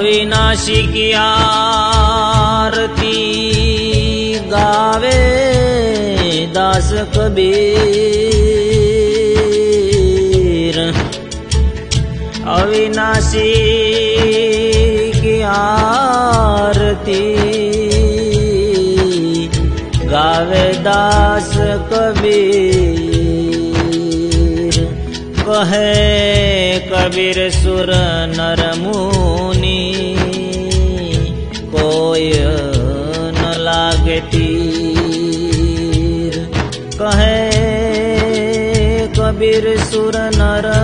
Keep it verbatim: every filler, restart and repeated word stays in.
अविनाशी की आरती गावे दास कबीर। अविनाशी की आरती गावे दास कबीर। कहे कबीर सुर नर मुनि कोय न लागे तीर। कहे कबीर सुर नर